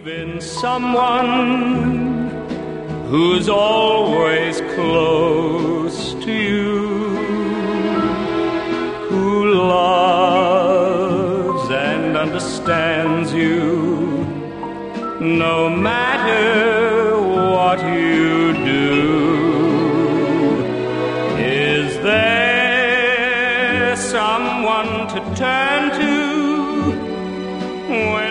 in someone who's always close to you, who loves and understands you, no matter what you do. Is there someone to turn to when